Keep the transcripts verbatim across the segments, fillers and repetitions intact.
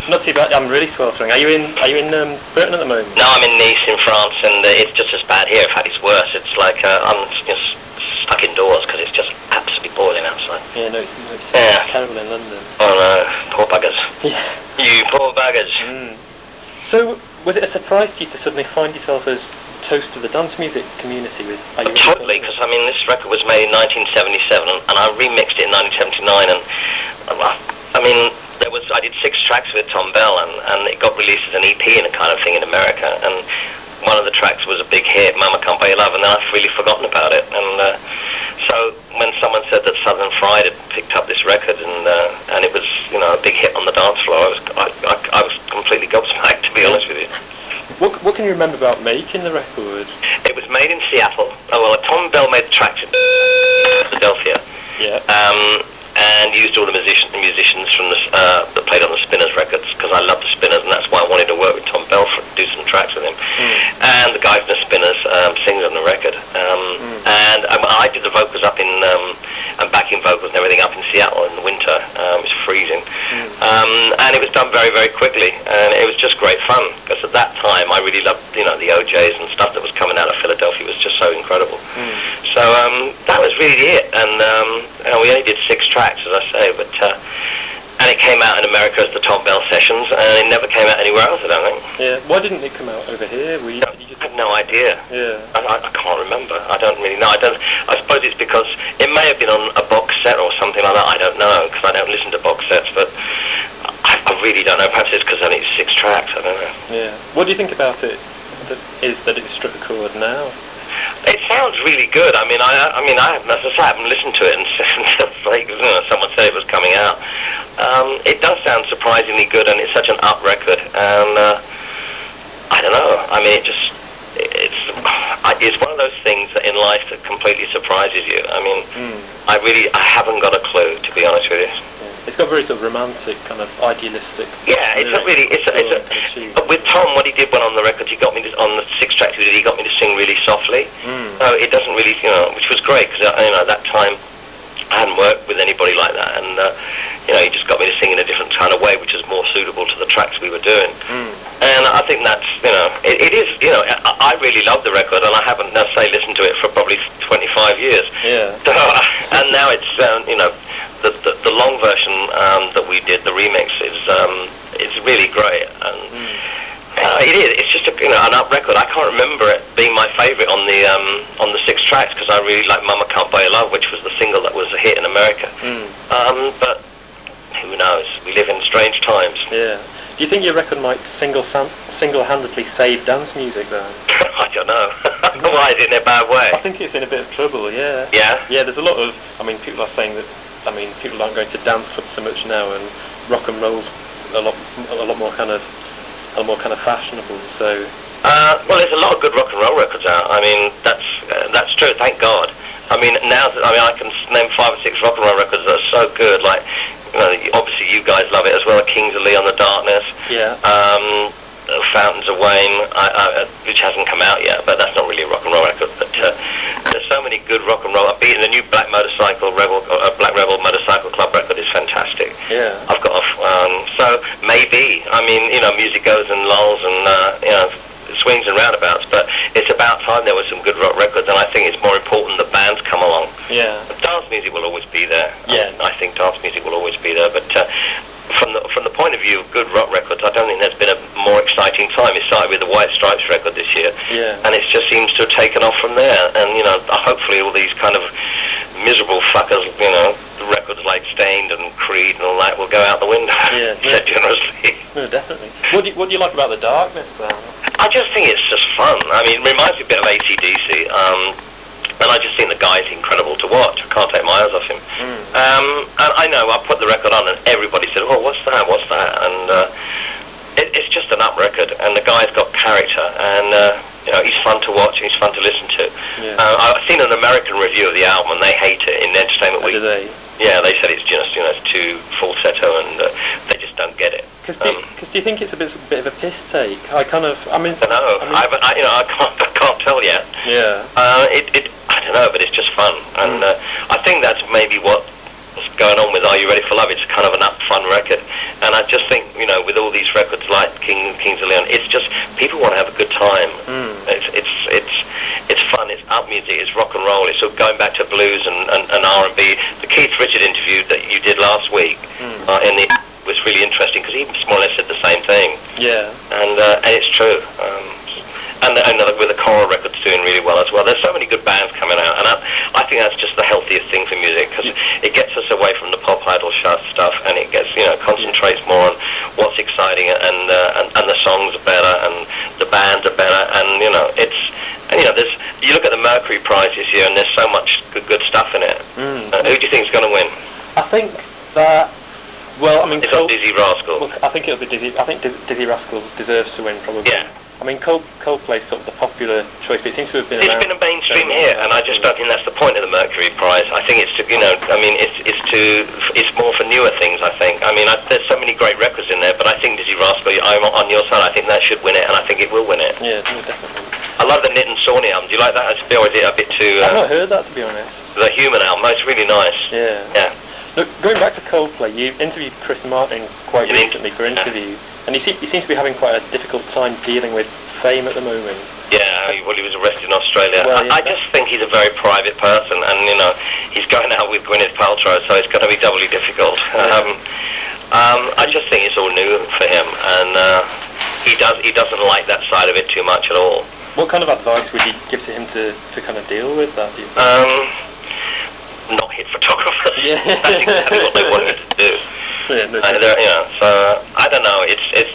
Not too bad. I'm really sweltering. Are you in? Are you in um, Britain at the moment? No, I'm in Nice in France, and uh, it's just as bad here. In fact, it's worse. It's like uh, I'm just stuck indoors because it's just absolutely boiling outside. Yeah, no, it's, it's Yeah. terrible in London. Oh no, poor buggers. Yeah. You poor buggers. Mm. So, was it a surprise to you to suddenly find yourself as toast of the dance music community? With Are You Totally, because I mean, this record was made in nineteen seventy-seven, and I remixed it in nineteen seventy-nine, and uh, I mean, there was I did six tracks with Tom Bell, and, and it got released as an E P and a kind of thing in America, and one of the tracks was a big hit, Mama Can't Buy You Love, and then I've really forgotten about it, and uh, so when someone said that Southern Fried had picked up this record, and uh, and it was, you know, a big hit on the dance floor, I was I, I, I was completely gobsmacked, to be honest with you. What, what can you remember about making the record? It was made in Seattle. Oh well, Tom Bell made the tracks in Philadelphia. Yeah. Um, and used all the musician, musicians from the, uh, that played on the Spinners records, because I love the Spinners, and that's why I wanted to work with Tom Bell for do some tracks with him. Mm. And the guy from the Spinners um, sings on the record. Um, mm. And um, I did the vocals up in, um, and backing vocals and everything up in Seattle in the winter. Um, it was freezing. Mm. Um, and it was done very, very quickly, and it was just great fun, because at that time I really loved, you know, the O Js and stuff that was coming out of Philadelphia. It was just so incredible. Mm. So um, that was really it, and um, you know, we only did six tracks, as I say, but uh, and it came out in America as the Tom Bell Sessions, and it never came out anywhere else, I don't think. Yeah. Why didn't it come out over here? Were you, no, did you just... I have no idea. Yeah. I, I, I can't remember. I don't really know. I don't. I suppose it's because it may have been on a box set or something like that. I don't know, because I don't listen to box sets, but I, I really don't know. Perhaps it's because only six tracks. I don't know. Yeah. What do you think about it? That is that it's struck a chord now? It sounds really good. I mean, I, I mean, I, as I say, I haven't listened to it, and like, you know, someone said it was coming out. Um, it does sound surprisingly good, and it's such an up record. And uh, I don't know. I mean, it just, it's, it's one of those things that in life that completely surprises you. I mean, mm. I really, I haven't got a clue, to be honest with you. It's got very sort of romantic, kind of idealistic. Yeah, it's a really, it's a, it's a, kind of with Tom, what he did when on the record, he got me to, on the six tracks he did, he got me to sing really softly. Mm. So it doesn't really, you know, which was great, because, you know, at that time, I hadn't worked with anybody like that, and, uh, you know, he just got me to sing in a different kind of way, which is more suitable to the tracks we were doing. Mm. And I think that's, you know, it, it is, you know, I, I really love the record, and I haven't, let's say, listened to it for probably twenty-five years. Yeah. So, and now it's, um, you know, The, the, the long version um, that we did, the remix, is um, it's really great, and mm. uh, it is. It's just a, you know, an up record. I can't remember it being my favourite on the um, on the six tracks, because I really like "Mama Can't Buy You Love," which was the single that was a hit in America. Mm. Um, but who knows? We live in strange times. Yeah. Do you think your record might single single-handedly save dance music then? I don't know. Why is it in a bad way? I think it's in a bit of trouble. Yeah. Yeah. Yeah. There's a lot of. I mean, people are saying that. I mean, people aren't going to dance clubs so much now, and rock and roll's a lot, a lot more kind of, a lot more kind of fashionable. So, uh, well, there's a lot of good rock and roll records out. I mean, that's uh, that's true. Thank God. I mean, now, I mean, I can name five or six rock and roll records that are so good. Like, you know, obviously you guys love it as well. Kings of Leon, The Darkness. Yeah. Um, Fountains of Wayne, I, I, which hasn't come out yet, but that's not really a rock and roll record. But uh, there's so many good rock and roll. I've beaten the new Black Motorcycle Rebel, uh, Black Rebel Motorcycle Club record is fantastic. Yeah. I've got a, um, so maybe, I mean, you know, music goes and lulls and uh, you know, swings and roundabouts, but it's about time there were some good rock records, and I think it's more important that bands come along. Yeah. Dance music will always be there. Yeah. I, I think dance music will always be there, but. Uh, From the from the point of view of good rock records, I don't think there's been a more exciting time. It started with the White Stripes record this year, yeah. and it just seems to have taken off from there. And you know, hopefully all these kind of miserable fuckers, you know, records like Stained and Creed and all that will go out the window. Yeah, said generously. No, definitely. What do you, what do you like about The Darkness then? I just think it's just fun. I mean, it reminds me a bit of A C D C. Um, And I just think the guy's incredible to watch. I can't take my eyes off him. Mm. Um, and I know I put the record on and everybody said, oh, what's that, what's that? And uh, it, it's just an up record. And the guy's got character. And, uh, you know, he's fun to watch and he's fun to listen to. Yeah. Uh, I've seen an American review of the album and they hate it in Entertainment Week. Oh, do they? Yeah, they said it's just, you know, it's too falsetto and uh, they just don't get it. Because do, um, do you think it's a bit, a bit of a piss take? I kind of, I mean... I don't know. I mean, I, I, you know, I can't, I can't tell yet. Yeah. Uh, it, it, I don't know, but it's just fun. And uh, I think that's maybe what's going on with Are You Ready for Love? It's kind of an up, fun record. And I just think, you know, with all these roll. It's sort of going back to blues and, and, and R and B. The Keith Richard interview that you did last week mm. uh, in the was really interesting because he more or less said the same thing. Yeah. And uh, and it's true. Um, and the, and the, with the choral records doing really well as well. There's so many good bands coming out, and I, I think that's just the healthiest thing for music because it gets us away from the pop idol stuff, and it gets you know concentrates more on what's exciting, and uh, and, and the songs are better, and the bands are better, and you know it's and you know there's you look at the Mercury Prize this year, and there's so much good, good stuff in it. Mm. Uh, who do you think is going to win? I think that. Well, I mean, it's Col- not Dizzy Rascal. Well, I think it'll be Dizzy. I think Diz- Dizzy Rascal deserves to win, probably. Yeah. I mean, Cold, Coldplay's sort of the popular choice, but it seems to have been. It's around been a mainstream here, and I just don't think that's the point of the Mercury Prize. I think it's to, you know, I mean, it's it's to, it's more for newer things. I think. I mean, I, there's so many great records in there, but I think Dizzy Rascal, I'm on your side. I think that should win it, and I think it will win it. Yeah, definitely. I love the Nit and Sawney album. Do you like that? Or is it a bit too? Uh, I've not heard that, to be honest. The Human album. It's really nice. Yeah. Yeah. Look, going back to Coldplay, you interviewed Chris Martin quite you recently for interview, yeah. and he, se- he seems to be having quite a difficult time dealing with fame at the moment. Yeah, well, he was arrested in Australia. Well, yeah, I, I just think he's a very private person, and you know, he's going out with Gwyneth Paltrow, so it's going to be doubly difficult. Yeah. Um, um, I just think it's all new for him, and uh, he does he doesn't like that side of it too much at all. What kind of advice would you give to him to, to kind of deal with that? Do you think? Um, not hit photographers. Yeah. That's exactly what they want you to do. Yeah, no, uh, you know, so I don't know. It's it's.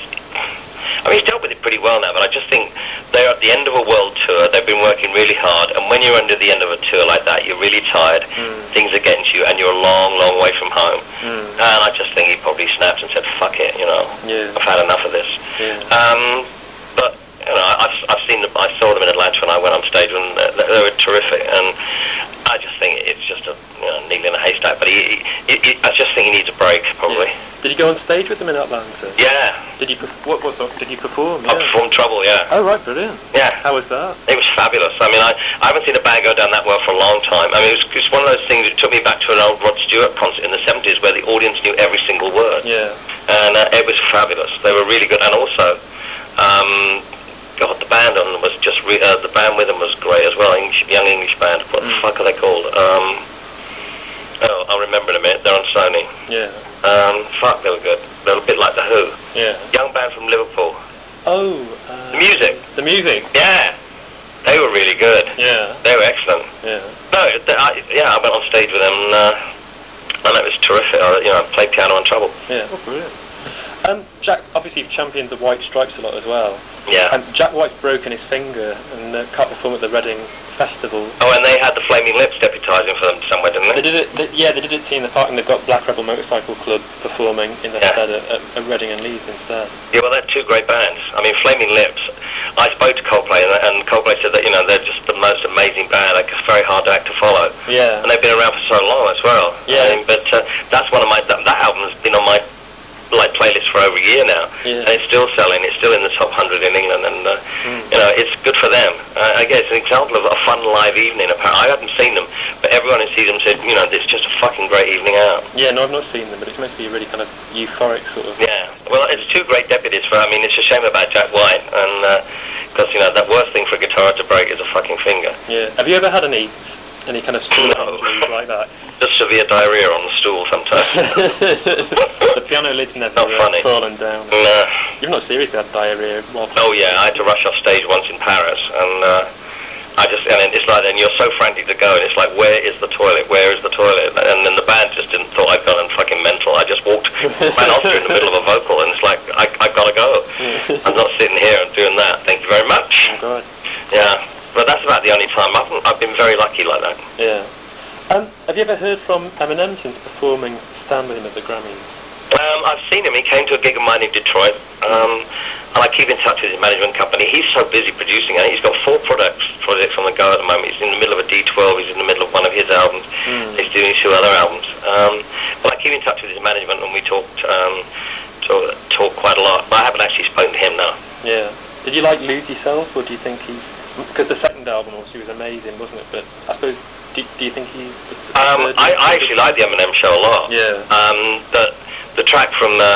I mean, he's dealt with it pretty well now, but I just think they're at the end of a world tour. They've been working really hard, and when you're under the end of a tour like that, you're really tired. Mm. Things against you, and you're a long, long way from home. Mm. And I just think he probably snapped and said, "Fuck it," you know. Yeah. I've had enough of this. Yeah. Um, but you know, I've I've seen them. I saw them in Atlanta when I went on stage, and they, they were terrific. And I just think it's just a you know, needle in a haystack. But he, he, he, I just think he needs a break, probably. Yeah. Did you go on stage with them in Atlanta? Yeah. Did you what what sort? Did you perform? I Yeah. performed Trouble, yeah. Oh right, brilliant. Yeah. How was that? It was fabulous. I mean, I, I haven't seen a band go down that well for a long time. I mean, it was, it was one of those things that took me back to an old Rod Stewart concert in the seventies where the audience knew every single word. Yeah. And uh, it was fabulous. They were really good, and also, um, God, the band on them was just re- uh, the band with them was great as well. English, young English band. What mm. the fuck are they called? Um, oh, I'll remember in a minute. They're on Sony. Yeah. Um, fuck, they were good. They were a bit like the Who. Yeah. Young band from Liverpool. Oh. Uh, the music. The music. Yeah. They were really good. Yeah. They were excellent. Yeah. No, they, I, yeah, I went on stage with them, and, uh, and it was terrific. I, you know, played piano on Trouble. Yeah. Oh, brilliant. Um, Jack, obviously you've championed the White Stripes a lot as well. Yeah. And Jack White's broken his finger and uh, can't perform at the Reading Festival. Oh, and they had the Flaming Lips deputising for them somewhere, didn't they? They did it. They, yeah, they did it in the park, and they've got Black Rebel Motorcycle Club performing in the yeah. stead at, at, at Reading and Leeds instead. Yeah, well, they're two great bands. I mean, Flaming Lips. I spoke to Coldplay, and, and Coldplay said that you know they're just the most amazing band. Like, it's very hard to act to follow. Yeah. And they've been around for so long as well. Yeah. I mean, but uh, that's one of my that, that album's been on my like playlist for over a year now, yeah. and it's still selling. It's still in the top hundred in England, and uh, mm. you know it's good for them. Uh, I guess it's an example of a fun live evening. I haven't seen them, but everyone who sees them said, you know, it's just a fucking great evening out. Yeah, no, I've not seen them, but it's meant to be a really kind of euphoric sort of. Yeah, well, it's two great deputies for. I mean, it's a shame about Jack White, and because uh, you know that worst thing for a guitar to break is a fucking finger. Yeah. Have you ever had any any kind of similar no. injuries like that? Just severe diarrhea on the stool sometimes. The piano lid's never not funny. fallen down. No. You've not seriously had diarrhea while Oh yeah, I had to rush off stage once in Paris, and uh, I just, and it's like, and you're so frantic to go, and it's like, where is the toilet? Where is the toilet? And then the band just didn't thought I'd gone fucking mental. I just walked, ran off in the middle of a vocal, and it's like, I, I gotta go. I'm not sitting here and doing that. Thank you very much. Oh God. Yeah, but that's about the only time. I've, I've been very lucky like that. Yeah. Um, have you ever heard from Eminem since performing Stand With Him at the Grammys? Um, I've seen him. He came to a gig of mine in Detroit, um, and I keep in touch with his management company. He's so busy producing, and he's got four products projects on the go at the moment. He's in the middle of a D twelve. He's in the middle of one of his albums. Mm. He's doing two other albums. Um, but I keep in touch with his management, and we talked um, talk, talk quite a lot. But I haven't actually spoken to him now. Yeah. Did you like Lose Yourself, or do you think he's... Because the second album obviously was amazing, wasn't it? But I suppose... Do, do you think he... Um, I, I actually like the Eminem show a lot. Yeah. Um, the, the track from um,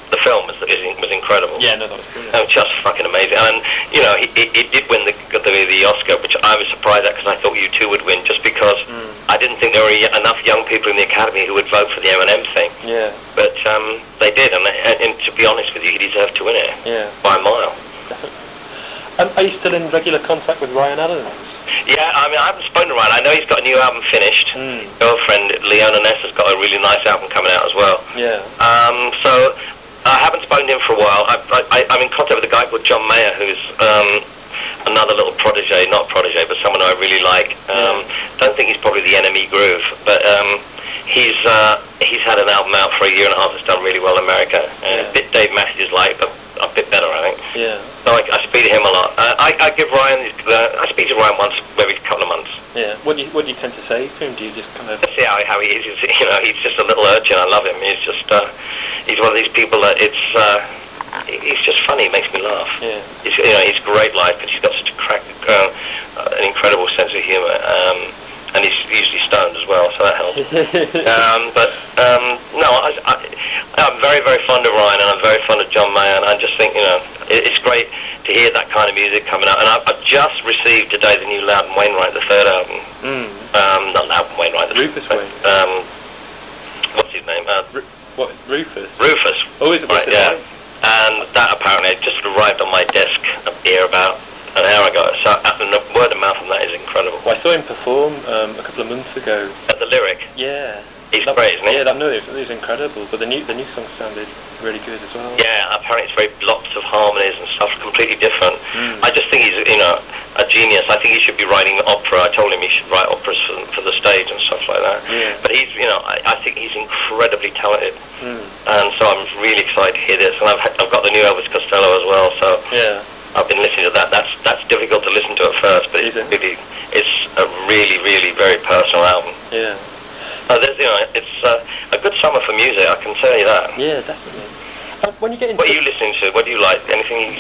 the film was, was incredible. Yeah, no, that was brilliant. Oh, just fucking amazing. And, you know, it, it, it did win the, the the Oscar, which I was surprised at because I thought U two would win, just because mm. I didn't think there were enough young people in the Academy who would vote for the Eminem thing. Yeah. But um, they did, and, they, and to be honest with you, he deserved to win it. Yeah. By a mile. Definitely. Um, are you still in regular contact with Ryan Adams? Yeah, I mean, I haven't spoken to Ryan. I know he's got a new album finished. Mm. Girlfriend, Leona Ness, has got a really nice album coming out as well. Yeah. Um, so... I haven't spoken to him for a while. I, I, I'm in contact with a guy called John Mayer, who's um, another little protege, not protege, but someone I really like. Um, yeah. Don't think he's probably the Enemy Groove, but um, he's uh, he's had an album out for a year and a half that's done really well in America. And yeah. a bit Dave Matthews like, but a bit better, I think. Yeah. So I, I speak to him a lot. Uh, I, I give Ryan, uh, I speak to Ryan once every couple of months. Yeah. What do you what do you tend to say to him? Do you just kind of see how how he is? He's, you know, he's just a little urchin. I love him. He's just uh, he's one of these people that it's uh, he's just funny. He makes me laugh. Yeah. He's, you know, he's great life, but he's got such a crack, uh, an incredible sense of humour. Um, and he's usually stoned as well, so that helps. um, but um, no, I, I, I'm very, very fond of Ryan, and I'm very fond of John Mayer, and I just think, you know, it, it's great to hear that kind of music coming out. And I've, I've just received today the new Loudon Wainwright, the third album. Mm. Um, not Loudon Wainwright, the Rufus Wainwright. Um, what's his name? Uh, Ru- what, Rufus? Rufus. Oh, is it? Right, yeah. Like? And that apparently just arrived on my desk here about an hour ago, so uh, the word of mouth on that is incredible. Well, I saw him perform um, a couple of months ago. At the Lyric? Yeah. He's that, great, isn't he? Yeah, that, no, it was, it was incredible, but the new the new song sounded really good as well. Yeah, apparently it's very lots of harmonies and stuff, completely different. Mm. I just think he's, you know, a genius. I think he should be writing opera. I told him he should write operas for, for the stage and stuff like that. Yeah. But he's, you know, I, I think he's incredibly talented. Mm. And so I'm really excited to hear this. And I've, I've got the new Elvis Costello as well, so... Yeah. I've been listening to that. That's that's difficult to listen to at first, but it's it? really, it's a really, really very personal album. Yeah. So there's, you know, it's uh, a good summer for music. I can tell you that. Yeah, definitely. Uh, when you get into what are you listening to? What do you like? Anything? You...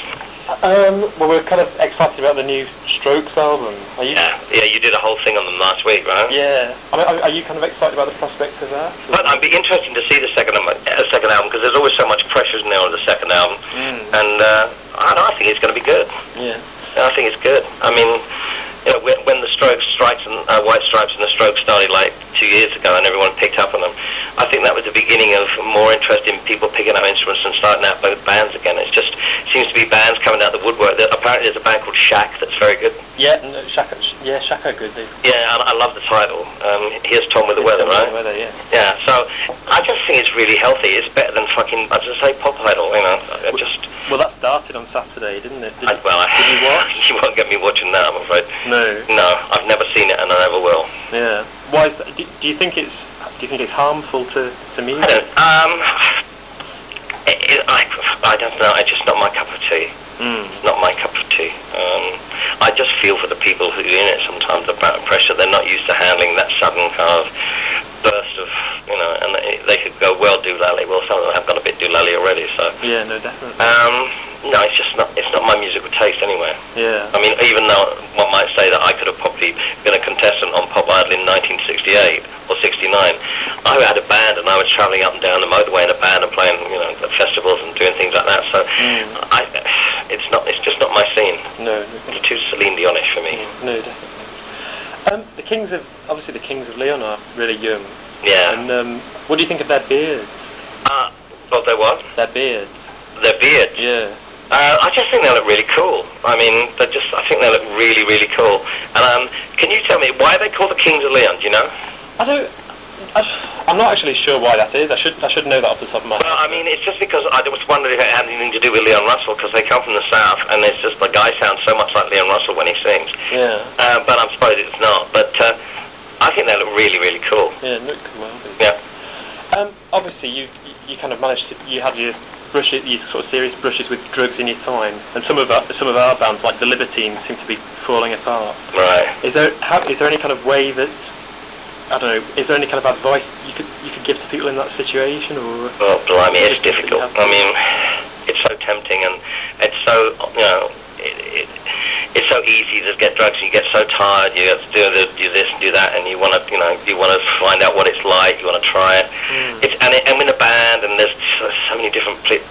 Um, well, we're kind of excited about the new Strokes album. Are you? Yeah, yeah. You did a whole thing on them last week, right? Yeah. I mean, are, are you kind of excited about the prospects of that? But I'd be interested to see the second uh, second album, because there's always so much pressure now on the second album, mm. and uh, I, I think it's going to be good. Yeah. I think it's good. I mean, you know, when, when the Strokes, Stripes, and uh, White Stripes and the Strokes started like two years ago, and everyone picked up on them, I think that was the beginning of more interest in people picking up instruments and starting out both bands again. It just seems to be bands coming out of the woodwork. There, apparently, there's a band called Shack that's very good. Yeah, no, Shaka, yeah, Shaka good. They... Yeah, I, I love the title. Um, Here's Tom with the Here's Weather, Tom right? With the Weather, yeah. Yeah, so I just think it's really healthy. It's better than fucking, I just say, Pop Idol, you know. I just... Well, that started on Saturday, didn't it? Did, I, well, I, did you watch? You won't get me watching that, I'm afraid. No. No, I've never seen it, and I never will. Yeah. Why is that? Do, do you think it's do you think it's harmful to to music? I don't, um, it, it, I, I don't know. It's just not my cup of tea. Mm. Not my cup of tea. Um, I just feel for the people who are in it sometimes about pressure. They're not used to handling that sudden kind of burst of, you know, and they, they could go, well, doolally. Well, some of them have got a bit doolally already, so. Yeah, no, definitely. Um, no, it's just not, it's not my musical taste anyway. Yeah. I mean, even though one might say that I could have probably been a contestant on Pop Idol in nineteen sixty-eight or sixty-nine, I had a band and I was travelling up and down the motorway in a band and playing, you know, at festivals and doing things like that, so mm. I, it's not, it's just not my scene. No. It's too Celine Dionish for me. No, definitely. Um, the Kings of, obviously the Kings of Leon are really young. Yeah. And um, what do you think of their beards? Uh, what they what? Their beards. Their beards? Yeah. Uh, I just think they look really cool. I mean, they just, I think they look really, really cool. And um, can you tell me, why are they called the Kings of Leon, do you know? I don't, I, I'm not actually sure why that is. I should I should know that off the top of my head. Well, I mean, it's just because I was wondering if it had anything to do with Leon Russell, because they come from the South, and it's just, the guy sounds so much like Leon Russell when he sings. Yeah. Uh, but I suppose it's not. But uh, I think they look really, really cool. Yeah, no, it could well be. Yeah. Um, obviously, you you kind of managed to, you had your brushes, your sort of serious brushes with drugs in your time, and some of our, some of our bands, like the Libertines, seem to be falling apart. Right. Is there how, is there any kind of way that, I don't know, is there any kind of advice you could you could give to people in that situation, or? Well, blimey, it's just difficult. I mean, it's so tempting, and it's so, you know, it, it, it's so easy to get drugs, and you get so tired. You have to do, the, do this and do that, and you want to, you know, you want to find out what it's like. You want to try it. Mm. It's and, it, and in a band, and there's so, so many different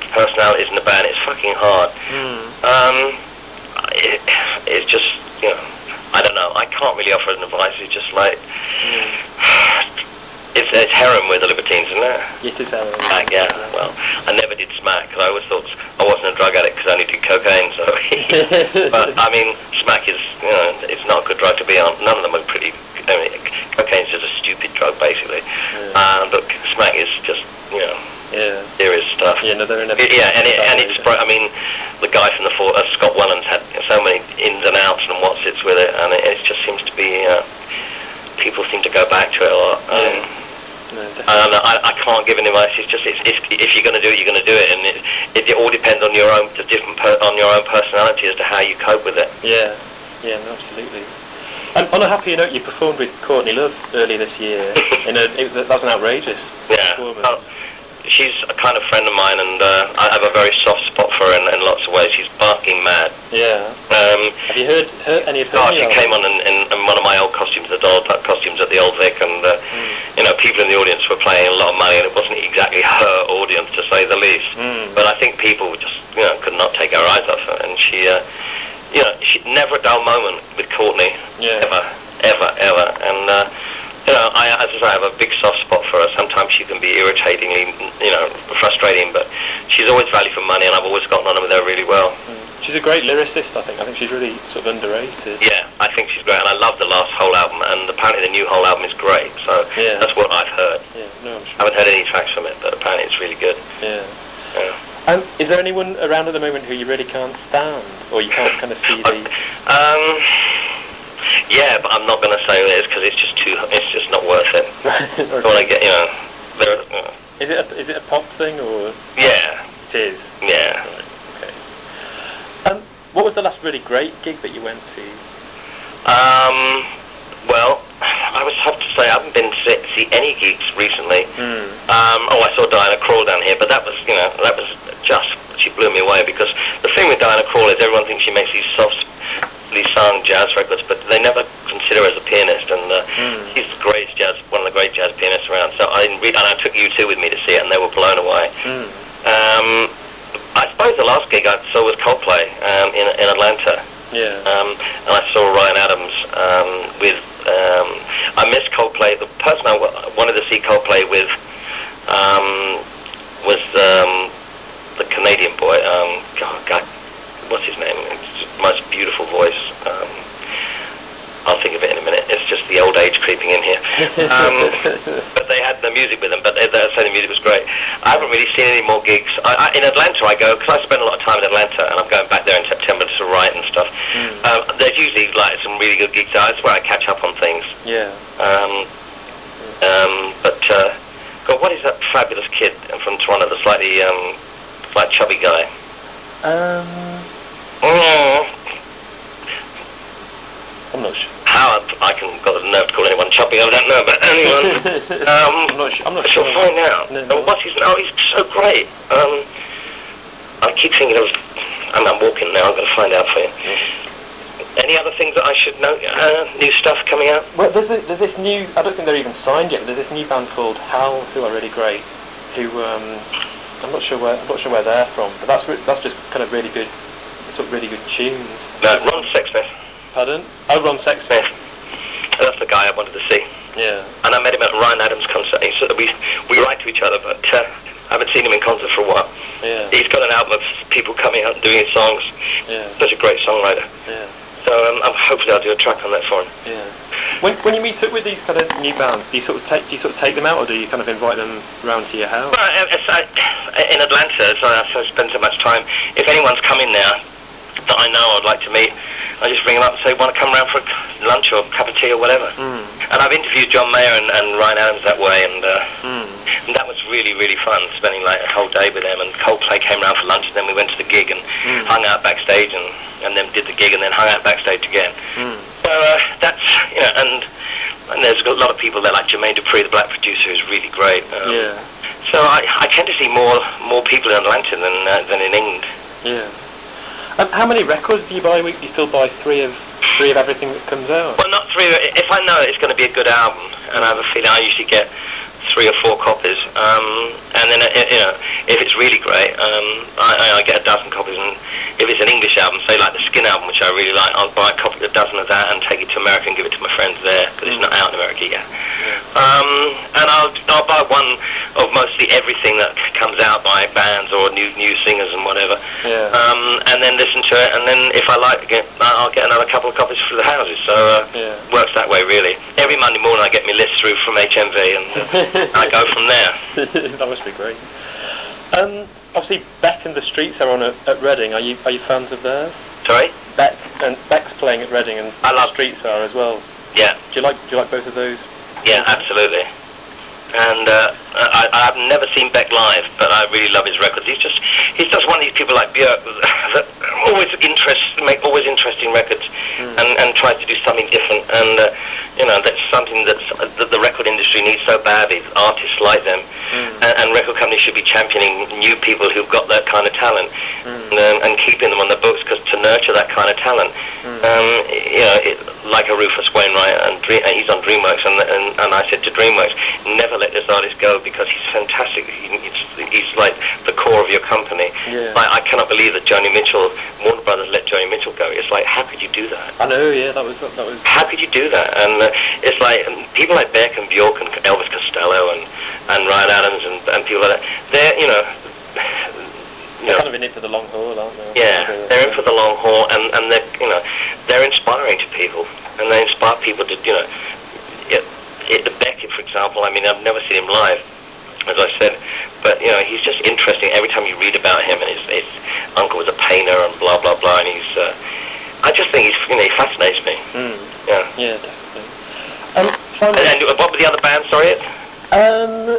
personalities in the band. It's fucking hard. Mm. Um, it, it's just, you know, I don't know. I can't really offer an advice. It's just like, mm. it's, it's heroin with the Libertines, isn't it? It is heroin. Smack, yeah. Well, I never did smack because I always thought I wasn't a drug addict because I only did cocaine. So, but I mean, smack is, you know, it's not a good drug to be on. None of them are pretty. I mean, cocaine's just a stupid drug, basically. Yeah. Uh, but smack is just, you know. Yeah. Serious stuff. Yeah, no, they're in a yeah, and it, and it's. I mean, the guy from the Fort, uh, Scott Whelans had so many ins and outs and what's its with it, and it, it just seems to be. Uh, people seem to go back to it a lot. Um, yeah. No, and I, I can't give any advice. It's just it's, it's, if you're going to do it, you're going to do it, and it, it, it all depends on your own, the different per, on your own personality as to how you cope with it. Yeah. Yeah. No, absolutely. And on a happier note, you performed with Courtney Love earlier this year. in a, it was a, that was an outrageous yeah. performance. Oh, she's a kind of friend of mine, and uh, I have a very soft spot for her in, in lots of ways. She's barking mad. Yeah. Um, have you heard, heard any of her? Oh, she came on in, in, in one of my old costumes, the doll costumes at the Old Vic, and uh, mm. you know, people in the audience were playing a lot of money, and it wasn't exactly her audience, to say the least. Mm. But I think people just, you know, could not take her eyes off her, and she, uh, you know, she never a dull moment with Courtney, yeah. ever, ever, ever, and. Uh, You know, I, as I say, I have a big soft spot for her. Sometimes she can be irritatingly, you know, frustrating, but she's always value for money, and I've always gotten on with her really well. Mm. She's a great lyricist, I think. I think she's really sort of underrated. Yeah, I think she's great, and I love the last whole album, and apparently the new whole album is great, so yeah. that's what I've heard. Yeah, no, I'm sure. I haven't heard any tracks from it, but apparently it's really good. Yeah. yeah. And is there anyone around at the moment who you really can't stand, or you can't kind of see the... Um... Yeah, but I'm not going to say what it is because it's just too. It's just not worth it. okay. When I get, you know, there. You know. Is it a, is it a pop thing or? Yeah. It is. Yeah. Right. Okay. Um, what was the last really great gig that you went to? Um. Well, I would have to say I haven't been to see, see any gigs recently. Mm. Um. Oh, I saw Diana Krall down here, but that was, you know, that was just. She blew me away because the thing with Diana Krall is everyone thinks she makes these soft. Sung jazz records, but they never consider her as a pianist, and uh, mm. she's the greatest jazz, one of the great jazz pianists around. So I re- and I took U two with me to see it, and they were blown away. Mm. Um, I suppose the last gig I saw was Coldplay um, in in Atlanta. Yeah. Um, and I saw Ryan Adams um, with. Um, I missed Coldplay. The person I w- wanted to see Coldplay with um, was um, the Canadian boy. Um, God, God, what's his name? Most beautiful voice. Um, I'll think of it in a minute. It's just the old age creeping in here. Um, but they had the music with them. But they, they say the music was great. I haven't really seen any more gigs. I, I, in Atlanta, I go because I spend a lot of time in Atlanta, and I'm going back there in September to write and stuff. Mm. Um, there's usually like some really good gigs. That's where I catch up on things. Yeah. Um, um, but uh, God, what is that fabulous kid from Toronto? The slightly um, like chubby guy. Um. Oh. I'm not sure. How I can got the nerve to call anyone chubby, I don't know, but anyone. um, I'm not sure. I'm not I sure. shall find out. No, no. Oh, what's his name? Oh, he's so great. Um, I keep thinking of. I'm, I'm walking now. I'm going to find out for you. Mm. Any other things that I should know? Uh, new stuff coming out? Well, there's a, there's this new. I don't think they're even signed yet. But there's this new band called Howl, who are really great. Who um, I'm not sure where. I'm not sure where they're from. But that's re- that's just kind of really good. Sort of really good tunes. No, Ron Sexsmith. Pardon? Oh, Ron Sexsmith. Yeah. That's the guy I wanted to see. Yeah. And I met him at Ryan Adams' concert. He said we we write to each other, but uh, I haven't seen him in concert for a while. Yeah. He's got an album of people coming out and doing his songs. Yeah. Such a great songwriter. Yeah. So um, I'm hopefully I'll do a track on that for him. Yeah. When when you meet up with these kind of new bands, do you sort of take do you sort of take them out, or do you kind of invite them round to your house? Well, it's, uh, in Atlanta, so I spend so much time. If anyone's coming there that I know I'd like to meet, I just ring them up and say, want to come round for lunch or a cup of tea or whatever. Mm. And I've interviewed John Mayer and, and Ryan Adams that way, and, uh, mm. and that was really, really fun, spending like a whole day with them. And Coldplay came round for lunch, and then we went to the gig and mm. hung out backstage, and, and then did the gig and then hung out backstage again. Mm. So uh, that's, you know, and, and there's a lot of people there, like Jermaine Dupri, the black producer, who's really great. Um, yeah. So I, I tend to see more more people in Atlanta than uh, than in England. Yeah. And how many records do you buy a week? Do you still buy three of three of everything that comes out? Well, not three. If I know it's going to be a good album, and I have a feeling, I usually get three or four copies, um, and then uh, you know, if it's really great, um, I, I get a dozen copies. And if it's an English album, say like the Skin album, which I really like, I'll buy a copy, a dozen of that, and take it to America and give it to my friends there because it's not out in America yet. Um, and I'll I'll buy one of mostly everything that comes out by bands or new new singers and whatever. Yeah. Um, and then listen to it, and then if I like it, I'll get another couple of copies for the houses. So uh, Yeah. works that way really. Every Monday morning I get my list through from H M V, and uh, I go from there. That must be great. Um, obviously, Beck and the Streets are on at, at Reading. Are you are you fans of theirs? Sorry? Beck and Beck's playing at Reading, and I love- the Streets are as well. Yeah. Do you like do you like both of those? Yeah, absolutely. And uh, I, I've never seen Beck live, but I really love his records. He's just he's just one of these people like Björk that always interest make always interesting records, mm. and, and tries to do something different. And uh, you know, that's something that's, that the record industry needs so badly. Artists like them, mm. and, and record companies should be championing new people who've got that kind of talent, mm. and, um, and keeping them on the books, because to nurture that kind of talent, mm. um, you know, it, like a Rufus Wainwright, and, Dream, and he's on DreamWorks, and, and and I said to DreamWorks, never let this artist go because he's fantastic. He, he's, he's like the core of your company. Yeah. Like, I cannot believe that Joni Mitchell, Warner Brothers let Joni Mitchell go. It's like, how could you do that? I know, yeah, that was that was. How could you do that? And uh, it's like um, people like Beck and Bjork and Elvis Costello and and Ryan Adams and, and people like that. They're you know. You They're know, kind of in it for the long haul, aren't they? yeah, they're in for the long haul, and, and they're you know they're inspiring to people, and they inspire people to you know. It, it, Beckett, for example, I mean, I've never seen him live, as I said, but you know he's just interesting. Every time you read about him, and his, his uncle was a painter, and blah blah blah, and he's. Uh, I just think he's you know he fascinates me. Mm. Yeah. Yeah, definitely. Um, finally, and, and what were the other bands? Sorry. um,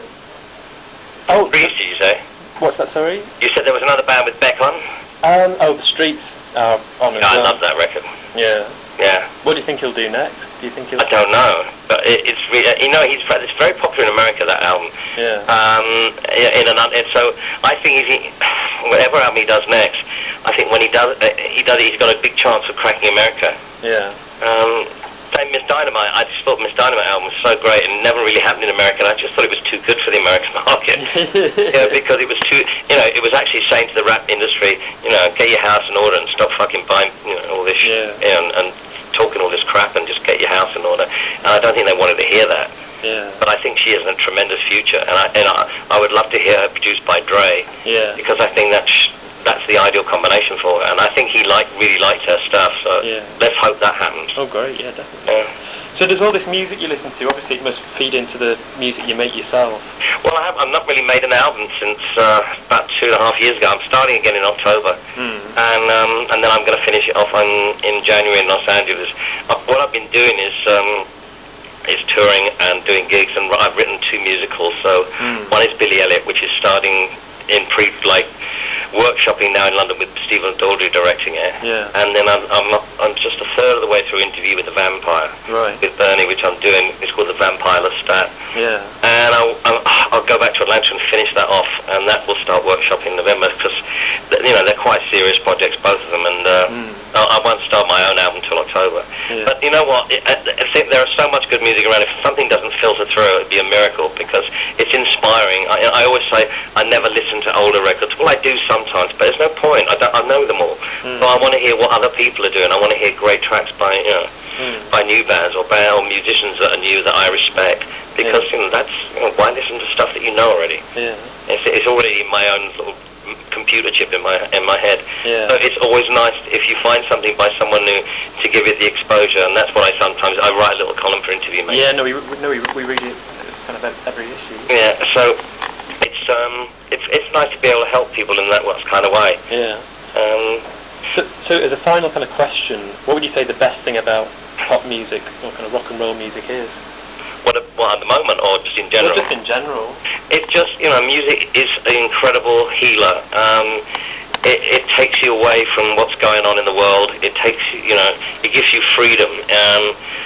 oh, Breeze, did you say? what's that? Sorry. You said there was another band with Beck on? Um, oh, the Streets are on as Yeah, I well. love that record. Yeah. Yeah. What do you think he'll do next? Do you think he'll? I don't know, but it, it's re- you know he's it's very popular in America, that album. Yeah. Um, in an and so I think if he, whatever album he does next, I think when he does uh, he does he's got a big chance of cracking America. Yeah. Um, same Miss Dynamite. I just thought Miss Dynamite album was so great and never really happened in America. And I just thought it was too good for the American market. You know, because it was too, you know, it was actually saying to the rap industry, you know, get your house in order and stop fucking buying, you know, all this Yeah. shit and, and talking all this crap and just get your house in order. And I don't think they wanted to hear that. Yeah. But I think she has a tremendous future, and I and I, I would love to hear her produced by Dre. Yeah. Because I think that's that's the ideal combination for her, and I think he like really liked her stuff. So Yeah. let's hope that happens. Oh, great. Yeah, definitely. Yeah. So there's all this music you listen to. Obviously, it must feed into the music you make yourself. Well, I have, I've not really made an album since uh, about two and a half years ago. I'm starting again in October, Mm. and um, and then I'm going to finish it off on, in January in Los Angeles. Uh, what I've been doing is um, is touring and doing gigs, and I've written two musicals. So Mm. one is Billy Elliot, which is starting in pre like workshopping now in London with Stephen Daldry directing it. Yeah. And then I'm I'm, not, I'm just a third of the way through Interview with the Vampire Right. with Bernie, which I'm doing. It's called the Vampire Lestat. Yeah. And I'll, I'll, I'll go back to Atlanta and finish that off, and that will start workshop in November, because you know they're quite serious projects, both of them, and uh, Mm. I, I won't start my own album till October. Yeah. But you know what? I, I think there is so much good music around. If something doesn't filter through, it'd be a miracle, because it's inspiring. I, I always say I never listen to older records. Well, I do sometimes, but there's no point. I, don't, I know them all, Mm. so I want to hear what other people are doing. I want to hear great tracks by you know. Mm. by new bands or band or musicians that are new that I respect, because you know that's you know, why listen to stuff that you know already. Yeah. It's, it's already in my own little m- computer chip in my in my head. Yeah. So it's always nice if you find something by someone new to give it the exposure, and that's what I sometimes I write a little column for Interview Mate. Yeah. No, we no we, we read it kind of every issue. Yeah. So it's um it's it's nice to be able to help people in that kind of way. Yeah. Um, So, so as a final kind of question, what would you say the best thing about pop music or kind of rock and roll music is? what what at the moment, or just in general? Well, just in general. It just, you know, music is an incredible healer. Um, it, it takes you away from what's going on in the world. It takes, you know, it gives you freedom. Um,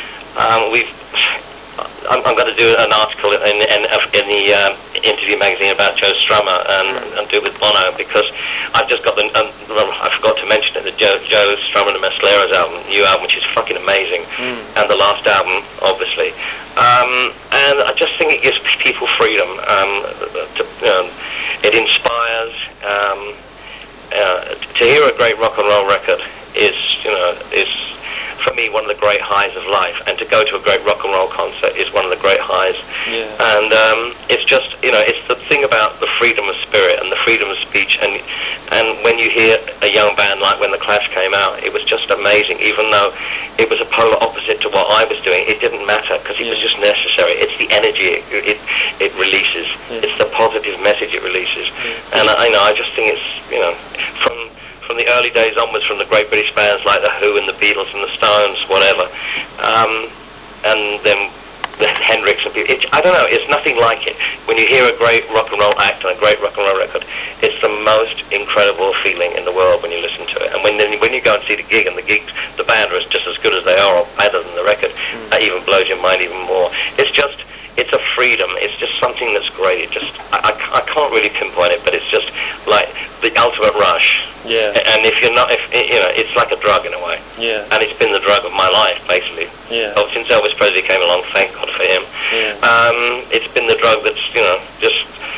um, we've, I'm, I'm going to do an article in, in, in the um, Interview magazine about Joe Strummer and, Mm. and do it with Bono, because I've just got the, um, I forgot to mention it, the Joe, Joe Strummer and Mescaleros album, new album, which is fucking amazing, Mm. and the last album, obviously. Um, and I just think it gives people freedom, freedom. Um, to, um, it inspires. Um, uh, to hear a great rock and roll record is, you know, is for me one of the great highs of life, and to go to a great rock and roll concert is one of the great highs. Yeah. And um, it's just, you know, it's the thing about the freedom of spirit and the freedom of speech, and and when you hear a young band like when The Clash came out, it was just amazing. Even though it was a polar opposite to what I was doing, it didn't matter because it Yeah. was just necessary. It's the energy it it, it releases. Yeah. It's the positive message it releases. Yeah. And I, I know, I just think it's, you know, from from the early days onwards, from the great British bands like The Who and the Beatles and the Stones, whatever, um, and then the Hendrix and people, it, I don't know, it's nothing like it. When you hear a great rock and roll act and a great rock and roll record, it's the most incredible feeling in the world when you listen to it. And when then when you go and see the gig, and the gigs, the band are just as good as they are, or better than the record, mm. that even blows your mind even more. It's just, it's a freedom. It's just something that's great. It just, I, I, I can't really pinpoint it, but it's just like the ultimate rush. Yeah. And if you're not, if you know, it's like a drug in a way. Yeah. And it's been the drug of my life, basically. Yeah. Oh, since Elvis Presley came along, thank God for him. Yeah. Um, it's been the drug that's, you know, just,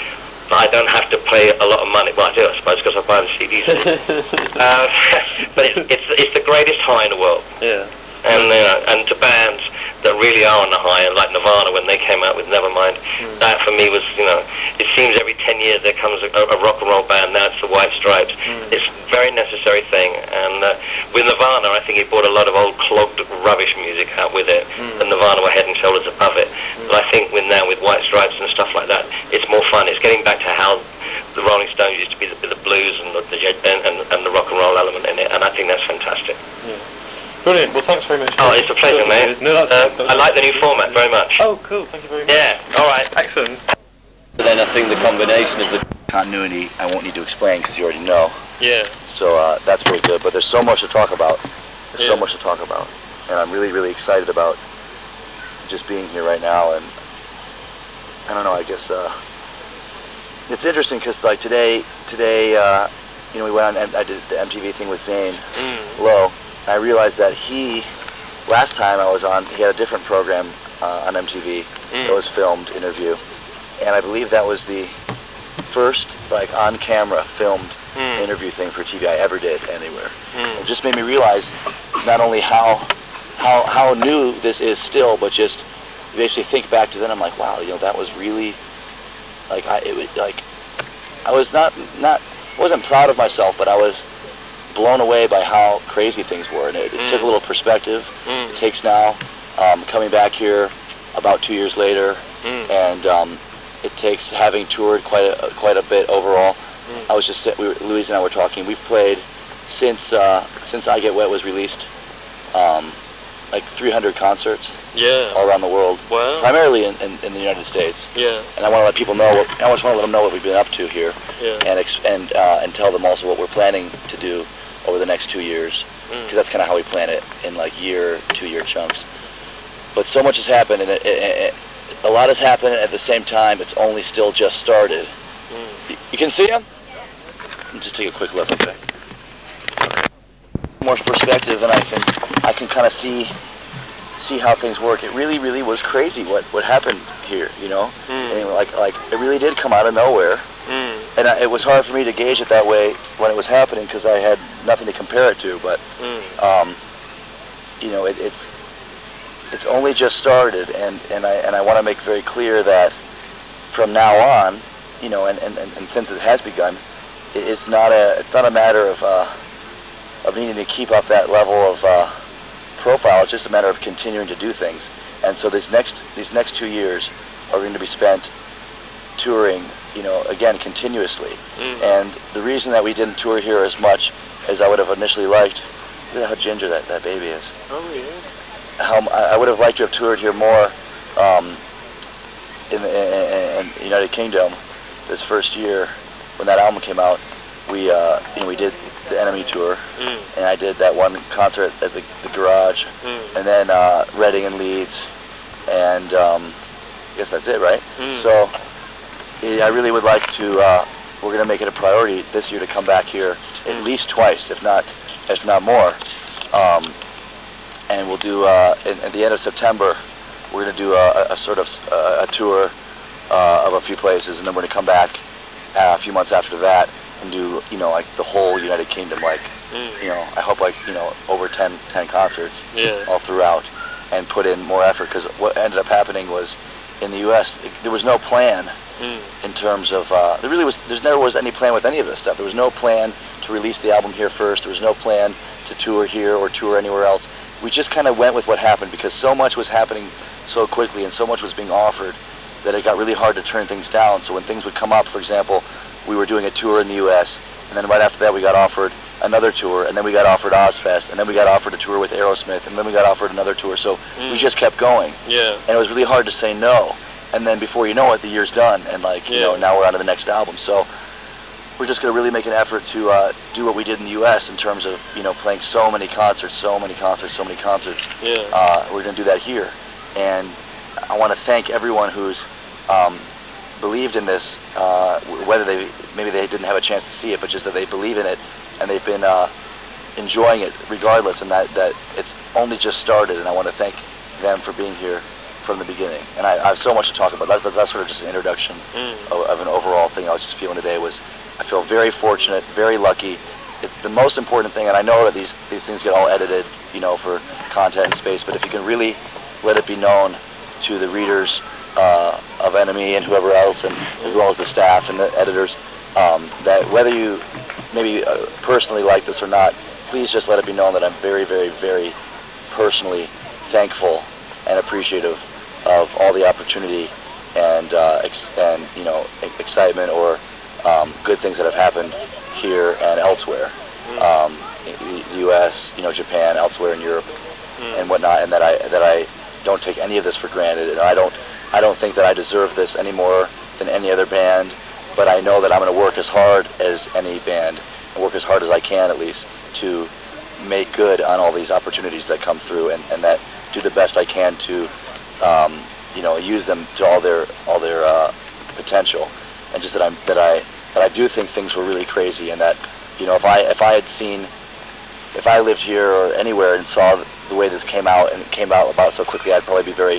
I don't have to pay a lot of money. Well, I do, I suppose, because I buy the C Ds. uh, but it's, it's it's the greatest high in the world. Yeah. And you know, and to bands that really are on the high, like Nirvana when they came out with Nevermind, mm. that for me was, you know, it seems every ten years there comes a, a rock and roll band. Now it's the White Stripes. Mm. It's a very necessary thing. And uh, with Nirvana, I think he brought a lot of old clogged rubbish music out with it, mm. and Nirvana were head and shoulders above it. Mm. But I think with now with White Stripes and stuff like that, it's more fun. It's getting back to how the Rolling Stones used to be, the, the blues and the, the and, and, and the rock and roll element in it, and I think that's fantastic. Yeah. Brilliant. Well, thanks very much. Oh, it's a pleasure, mate. No, that's, uh, that's I like the new format very much. Oh, cool. Thank you very much. Yeah. All right. Excellent. Then I think the combination of the continuity I won't need to explain because you already know. Yeah. So uh, that's very good. But there's so much to talk about. There's yeah. so much to talk about, and I'm really, really excited about just being here right now. And I don't know. I guess uh, it's interesting because like today, today, uh, you know, we went on. I did the M T V thing with Zane mm. Lowe. I realized that he, last time I was on, he had a different program uh, on M T V mm. that was filmed, interview, and I believe that was the first like on-camera filmed mm. interview thing for T V I ever did anywhere. Mm. It just made me realize not only how how how new this is still, but just you actually think back to then. I'm like, wow, you know, that was really like I it was like I was not not wasn't proud of myself, but I was blown away by how crazy things were, and it, it mm. took a little perspective. Mm. It takes now, um, coming back here about two years later, mm. and um, it takes having toured quite a quite a bit overall. Mm. I was just we were, Louise and I were talking. We've played since uh, since I Get Wet was released, um, like three hundred concerts. Yeah. All around the world. Wow. Primarily in, in, in the United States. Yeah. And I want to let people know. What, I just want to let them know what we've been up to here. Yeah. And ex- and uh, and tell them also what we're planning to do over the next two years, because mm. that's kind of how we plan it, in like year, two-year chunks. But so much has happened, and it, it, it, a lot has happened at the same time. It's only still just started. Mm. You, you can see them? Just take a quick look. Okay. More perspective, and I can I can kind of see see how things work. It really, really was crazy what what happened here. You know, mm. and like like it really did come out of nowhere. Mm. And I, it was hard for me to gauge it that way when it was happening because I had nothing to compare it to. But mm. um, you know, it, it's it's only just started, and, and I and I want to make very clear that from now on, you know, and, and, and since it has begun, it, it's not a it's not a matter of uh, of needing to keep up that level of uh, profile. It's just a matter of continuing to do things. And so these next these next two years are going to be spent touring, you know, again, continuously. Mm-hmm. And the reason that we didn't tour here as much as I would have initially liked, look at how ginger that, that baby is. Oh, yeah. How I would have liked to have toured here more um, in, the, in, in the United Kingdom this first year when that album came out. We, uh, you know, we did the Enemy tour, mm. and I did that one concert at the, the garage, mm. and then uh, Reading and Leeds, and um, I guess that's it, right? Mm. So I really would like to, uh, we're going to make it a priority this year to come back here at mm. least twice, if not if not more. Um, and we'll do, uh, in, at the end of September, we're going to do a, a sort of uh, a tour uh, of a few places, and then we're gonna come back uh, a few months after that and do, you know, like the whole United Kingdom, like, mm. you know, I hope like, you know, over ten, ten concerts yeah. all throughout, and put in more effort, because what ended up happening was, in the U S, it, there was no plan mm. in terms of, uh, there really was, there never was any plan with any of this stuff. There was no plan to release the album here first. There was no plan to tour here or tour anywhere else. We just kind of went with what happened, because so much was happening so quickly and so much was being offered that it got really hard to turn things down. So when things would come up, for example, we were doing a tour in the U S, and then right after that we got offered another tour, and then we got offered Ozfest, and then we got offered a tour with Aerosmith, and then we got offered another tour. So mm. we just kept going. Yeah. And it was really hard to say no. And then before you know it, the year's done, and like, you yeah. know, now we're on to the next album. So we're just going to really make an effort to uh, do what we did in the U S in terms of, you know, playing so many concerts, so many concerts, so many concerts. Yeah. Uh, we're going to do that here. And I want to thank everyone who's um, believed in this, uh, whether they, maybe they didn't have a chance to see it, but just that they believe in it, and they've been uh, enjoying it regardless, and that, that it's only just started, and I want to thank them for being here from the beginning. And I, I have so much to talk about, that, but that's sort of just an introduction mm. of, of an overall thing I was just feeling today. Was I feel very fortunate, very lucky. It's the most important thing, and I know that these, these things get all edited, you know, for content and space, but if you can really let it be known to the readers uh, of Enemy and whoever else, and as well as the staff and the editors, um, that whether you maybe uh, personally like this or not, please just let it be known that I'm very, very, very personally thankful and appreciative of all the opportunity and uh, ex and you know excitement or um, good things that have happened here and elsewhere, um, the, the U S, you know, Japan, elsewhere in Europe, mm. and whatnot, and that I that I don't take any of this for granted, and I don't I don't think that I deserve this any more than any other band, but I know that I'm going to work as hard as any band, and work as hard as I can at least to make good on all these opportunities that come through, and, and that do the best I can to um, you know, use them to all their all their uh, potential, and just that I'm that I that I do think things were really crazy, and that, you know, if I if I had seen if I lived here or anywhere and saw the way this came out, and it came out about so quickly, I'd probably be very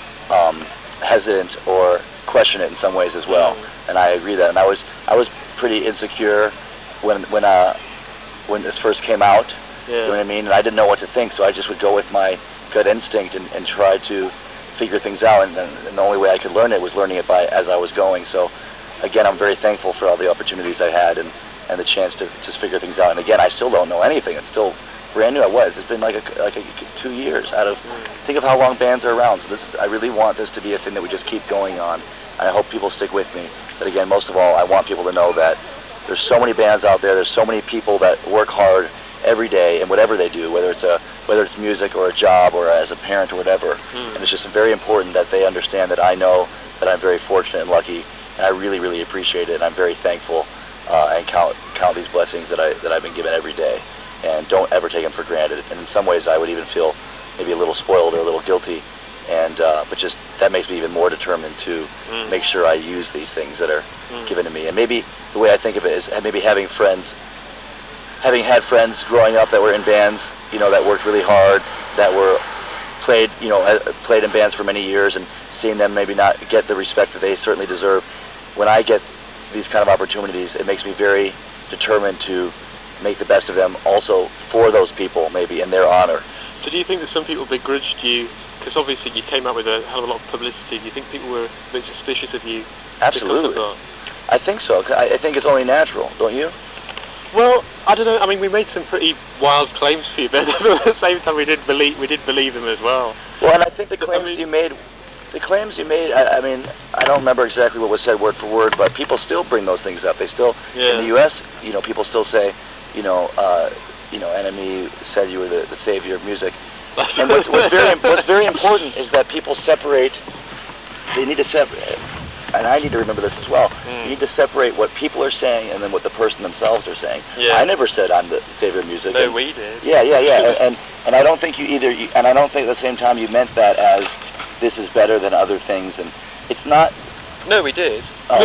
um, hesitant or question it in some ways as well. Mm. And I agree that. And I was I was pretty insecure when when uh when this first came out. Yeah. You know what I mean? And I didn't know what to think, so I just would go with my gut instinct and, and try to figure things out. And, and the only way I could learn it was learning it by as I was going. So again, I'm very thankful for all the opportunities I had and and the chance to just figure things out. And again, I still don't know anything. It's still brand new. I was. It's been like a, like a, two years out of. Think of how long bands are around. So this is. I really want this to be a thing that we just keep going on. And I hope people stick with me. But again, most of all, I want people to know that there's so many bands out there. There's so many people that work hard every day in whatever they do, whether it's a whether it's music or a job or as a parent or whatever. Mm. And it's just very important that they understand that I know that I'm very fortunate and lucky, and I really, really appreciate it. And I'm very thankful. Uh, and count count these blessings that I that I've been given every day, and don't ever take them for granted. And in some ways, I would even feel maybe a little spoiled or a little guilty, and uh, but just that makes me even more determined to mm. make sure I use these things that are mm. given to me. And maybe the way I think of it is maybe having friends, having had friends growing up that were in bands, you know, that worked really hard, that were played, you know, played in bands for many years, and seeing them maybe not get the respect that they certainly deserve. When I get these kind of opportunities, it makes me very determined to make the best of them also for those people, maybe in their honor. So do you think that some people begrudged you, because obviously you came out with a hell of a lot of publicity, do you think people were a bit suspicious of you? Absolutely. Because of that? I think so. I think it's only natural, don't you? Well, I don't know. I mean, we made some pretty wild claims for you, but at the same time we did believe we did believe them as well. Well, and I think the claims I mean, you made The claims you made, I, I mean, I don't remember exactly what was said word for word, but people still bring those things up. They still, yeah. in the U S, you know, people still say, you know, uh, you know, Enemy said you were the, the savior of music. That's and what's, what's very what's very important is that people separate. They need to separate, and I need to remember this as well. Mm. You need to separate what people are saying and then what the person themselves are saying. Yeah. I never said I'm the savior of music. No, and, we did. Yeah, yeah, yeah, and, and and I don't think you either, and I don't think at the same time you meant that as this is better than other things, and it's not. No, we did. Oh.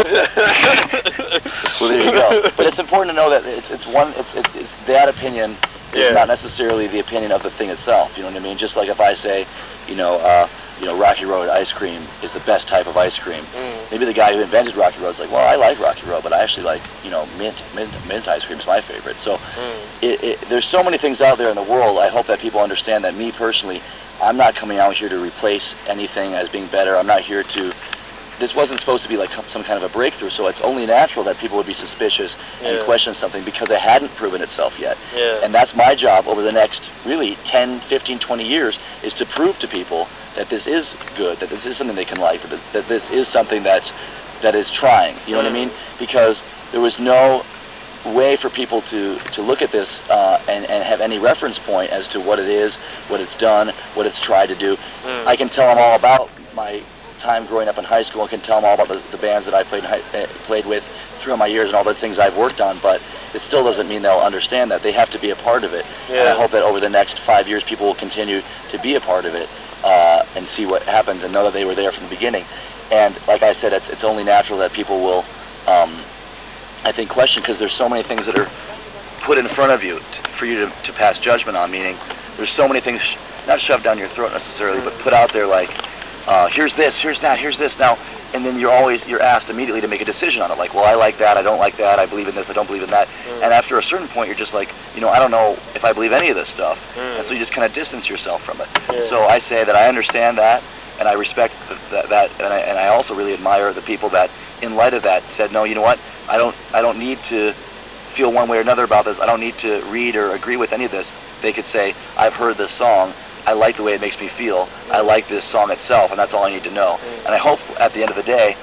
Well, there you go. But it's important to know that it's it's one it's it's, it's that opinion is yeah. not necessarily the opinion of the thing itself. You know what I mean? Just like if I say, you know, uh, you know, Rocky Road ice cream is the best type of ice cream. Mm. Maybe the guy who invented Rocky Road's like, well, I like Rocky Road, but I actually like, you know, mint mint, mint ice cream is my favorite. So Mm. it, it, there's so many things out there in the world. I hope that people understand that me personally, I'm not coming out here to replace anything as being better. I'm not here to, this wasn't supposed to be like some kind of a breakthrough, so it's only natural that people would be suspicious and Yeah. question something because it hadn't proven itself yet. Yeah. And that's my job over the next really ten, fifteen, twenty years, is to prove to people that this is good, that this is something they can like, that this, that this is something that that is trying. You know Mm. what I mean? Because there was no way for people to, to look at this uh, and, and have any reference point as to what it is, what it's done, what it's tried to do. Mm. I can tell them all about my time growing up in high school. I can tell them all about the, the bands that I played in high, uh, played with throughout my years and all the things I've worked on, but it still doesn't mean they'll understand that. They have to be a part of it. And I Yeah. hope that over the next five years people will continue to be a part of it uh, and see what happens and know that they were there from the beginning. And like I said, it's, it's only natural that people will, um, I think, question, because there's so many things that are put in front of you t- for you to, to pass judgment on, meaning there's so many things, sh- not shoved down your throat necessarily, but put out there like, uh, here's this, here's that, here's this. Now, and then you're always, you're asked immediately to make a decision on it. Like, well, I like that, I don't like that, I believe in this, I don't believe in that. Mm. And after a certain point, you're just like, you know, I don't know if I believe any of this stuff. Mm. And so you just kind of distance yourself from it. Yeah. So I say that I understand that, and I respect th- that, that and, I, and I also really admire the people that, in light of that, said, no, you know what, I don't, I don't need to feel one way or another about this. I don't need to read or agree with any of this. They could say, I've heard this song, I like the way it makes me feel, I like this song itself, and that's all I need to know. And I hope at the end of the day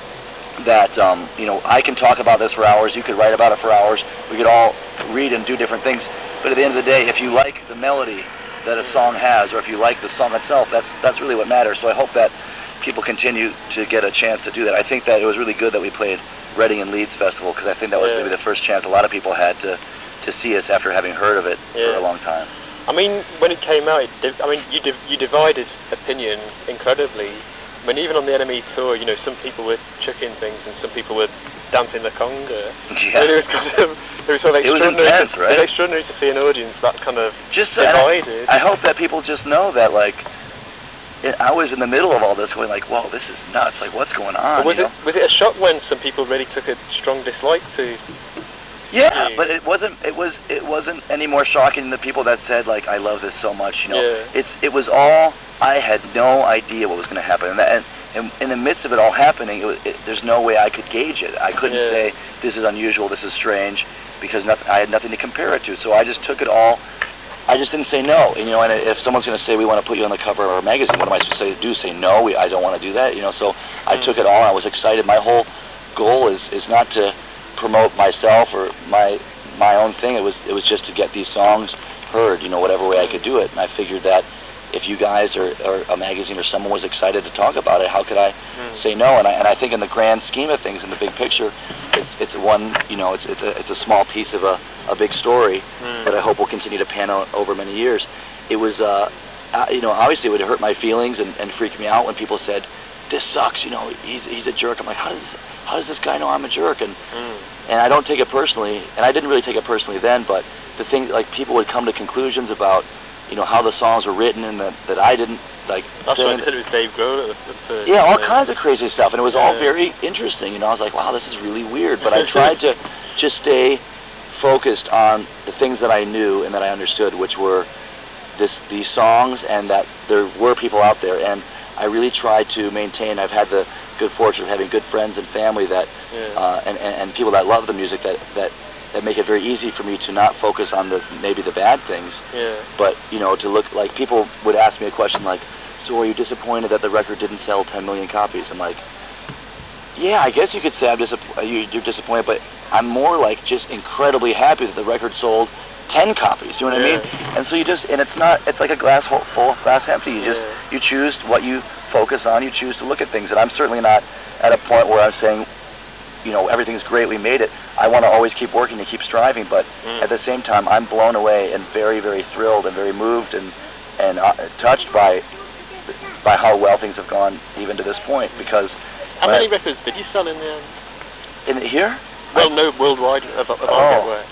that, um, you know, I can talk about this for hours, you could write about it for hours, we could all read and do different things, but at the end of the day, if you like the melody that a song has, or if you like the song itself, that's that's really what matters. So I hope that people continue to get a chance to do that. I think that it was really good that we played Reading and Leeds Festival, because I think that was Yeah. maybe the first chance a lot of people had to, to see us after having heard of it Yeah. for a long time. I mean, when it came out, it div- I mean, you div- you divided opinion incredibly. I mean, even on the Enemy tour, you know, some people were chucking things and some people were dancing the conga. Yeah. I mean, it was kind of, it was sort of It was extraordinary. intense, to, right? It was extraordinary to see an audience that kind of Just so- and I, divided. I hope that people just know that, like, it, I was in the middle of all this going like, whoa, this is nuts. Like, what's going on? But was you it know? was it a shock when some people really took a strong dislike to? Yeah, Yeah. but it wasn't. It was. It wasn't any more shocking than the people that said like, "I love this so much." You know, Yeah. it's. It was all. I had no idea what was going to happen, and, that, and, and in the midst of it all happening, it was, it, there's no way I could gauge it. I couldn't Yeah. say this is unusual, this is strange, because nothing. I had nothing to compare it to. So I just took it all. I just didn't say no. And, you know, and if someone's going to say we want to put you on the cover of our magazine, what am I supposed to say? Do say no? We, I don't want to do that. You know, so I Mm. took it all. And I was excited. My whole goal is is not to promote myself or my my own thing. It was it was just to get these songs heard. You know, whatever way I could do it. And I figured that if you guys or, or a magazine or someone was excited to talk about it, how could I Mm. say no? And I and I think in the grand scheme of things, in the big picture, it's it's one. You know, it's it's a it's a small piece of a a big story Mm. that I hope will continue to pan out over many years. It was, uh, uh, you know, obviously it would hurt my feelings and, and freak me out when people said, "This sucks." You know, he's he's a jerk. I'm like, how does how does this guy know I'm a jerk? And Mm. and I don't take it personally, and I didn't really take it personally then. But the thing, like, people would come to conclusions about, you know, how the songs were written and that that I didn't like. That's saying right. They said it was Dave Grohl at the, at the yeah, all uh, kinds of crazy stuff, and it was all Yeah. very interesting. You know, I was like, wow, this is really weird. But I tried to just stay focused on the things that I knew and that I understood, which were this these songs, and that there were people out there. And I really tried to maintain. I've had the good fortune of having good friends and family that, Yeah. uh, and, and and people that love the music that that that make it very easy for me to not focus on the maybe the bad things, Yeah. but, you know, to look like people would ask me a question like, so are you disappointed that the record didn't sell ten million copies? I'm like, yeah, I guess you could say I'm disapp- you- you're disappointed, but I'm more like just incredibly happy that the record sold ten copies. You know what I Yeah. mean? And so you just, and it's not, it's like a glass ho- full, glass empty. You just, Yeah. you choose what you focus on. You choose to look at things. And I'm certainly not at a point where I'm saying, you know, everything's great, we made it. I want to always keep working and keep striving, but Mm. at the same time, I'm blown away and very, very thrilled and very moved and and uh, touched by by how well things have gone even to this point. Because How when many I- records did you sell in the end? in the, here, Well, no, worldwide of, of Oh. Argo Wax.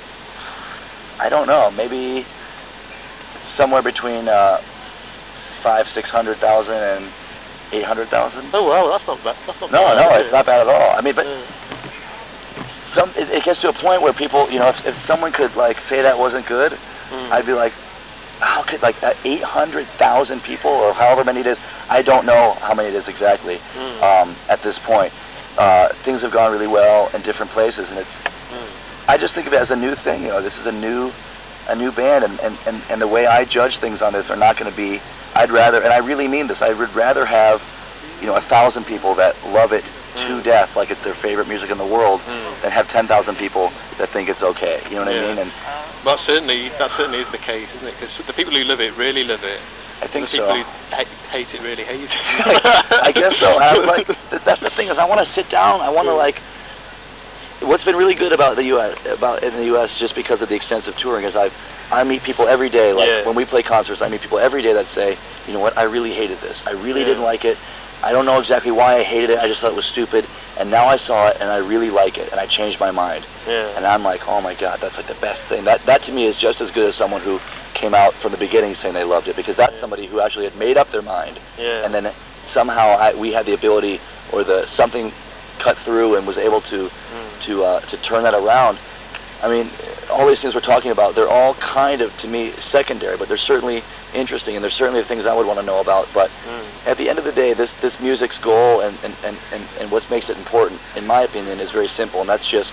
I don't know, maybe somewhere between uh, five, six hundred thousand and eight hundred thousand. Oh wow, that's not bad. That's not No, bad. no, is it's it? not bad at all. I mean, but Yeah. some it, it gets to a point where people, you know, if, if someone could like say that wasn't good, Mm. I'd be like, how could like uh, eight hundred thousand people or however many it is? I don't know how many it is exactly Mm. um, at this point. Uh, things have gone really well in different places, and it's. Mm. I just think of it as a new thing. You know, this is a new, a new band, and, and, and, and the way I judge things on this are not going to be. I'd rather, and I really mean this. I would rather have, you know, a thousand people that love it to Mm. death, like it's their favorite music in the world, Mm. than have ten thousand people that think it's okay. You know what Yeah. I mean? And Well, that certainly that certainly is the case, isn't it? Because the people who love it really love it. I think the so. people who hate, hate it really hate it. I guess so. And I'm like, that's, that's the thing is, I want to sit down. I want to Yeah. like. What's been really good about the U S about in the U S just because of the extensive touring is I I meet people every day. Like Yeah. when we play concerts, I meet people every day that say, you know what, I really hated this. I really Yeah. didn't like it. I don't know exactly why I hated it. I just thought it was stupid. And now I saw it and I really like it and I changed my mind. Yeah. And I'm like, oh my God, that's like the best thing. That that to me is just as good as someone who came out from the beginning saying they loved it, because that's Yeah. somebody who actually had made up their mind. Yeah. And then somehow I, we had the ability or the something cut through and was able to Mm. to uh, to turn that around. I mean, all these things we're talking about, they're all kind of, to me, secondary, but they're certainly interesting, and they're certainly the things I would want to know about. But Mm. at the end of the day, this, this music's goal and, and, and, and, and what makes it important, in my opinion, is very simple, and that's just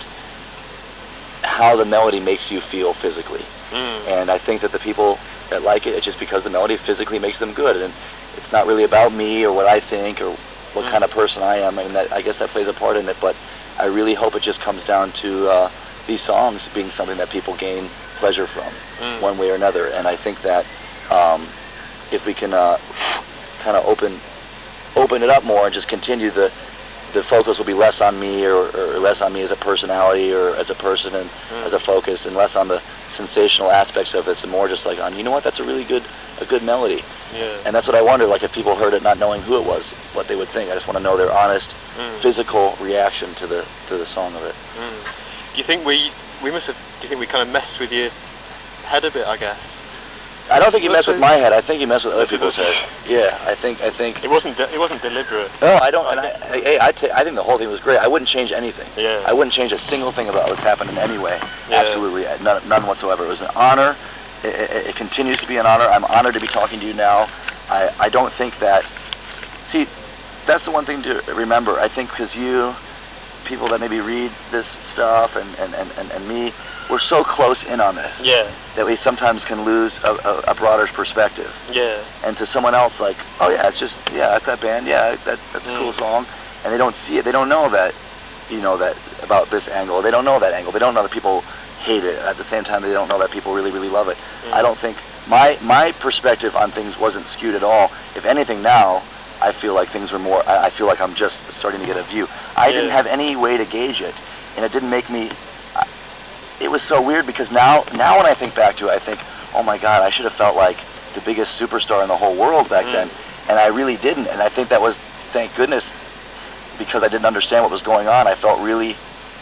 how the melody makes you feel physically. Mm. And I think that the people that like it, it's just because the melody physically makes them good, and it's not really about me or what I think or what Mm. kind of person I am. I mean, that, I guess that plays a part in it, but I really hope it just comes down to uh, these songs being something that people gain pleasure from, Mm. one way or another. And I think that um, if we can uh, kind of open open it up more and just continue, the the focus will be less on me or, or less on me as a personality or as a person and Mm. as a focus, and less on the sensational aspects of this, and more just like on, you know what, that's a really good a good melody. Yeah. And that's what I wonder, like if people heard it not knowing who it was, what they would think. I just want to know their honest Mm. physical reaction to the to the song of it. Mm. Do you think we we must have? Do you think we kind of messed with your head a bit? I guess I don't think he messed with Must my head. I think he messed with other Must have people's heads. Yeah, I think I think. it wasn't. De- it wasn't deliberate. No, I don't. I And I, guess so. I, hey, I, ta- I think the whole thing was great. I wouldn't change anything. Yeah. I wouldn't change a single thing about what's happened in any way. Yeah. Absolutely, uh, none, none whatsoever. It was an honor. It, it, it continues to be an honor. I'm honored to be talking to you now. I, I don't think that. See, that's the one thing to remember. I think because you, people that maybe read this stuff, and, and, and, and, and me, we're so close in on this. Yeah. That we sometimes can lose a, a, a broader perspective. Yeah. And to someone else, like, oh yeah, it's just, yeah, that's that band, yeah, that that's a cool Mm. song, and they don't see it, they don't know that, you know, that about this angle, they don't know that angle, they don't know that people hate it. At the same time, they don't know that people really, really love it. Mm. I don't think my my perspective on things wasn't skewed at all. If anything, now I feel like things were more. I, I feel like I'm just starting to get a view. I didn't Yeah. have any way to gauge it, and it didn't make me. I- It was so weird because now, now when I think back to it, I think, oh my God, I should have felt like the biggest superstar in the whole world back Mm. then, and I really didn't. And I think that was, thank goodness, because I didn't understand what was going on. I felt really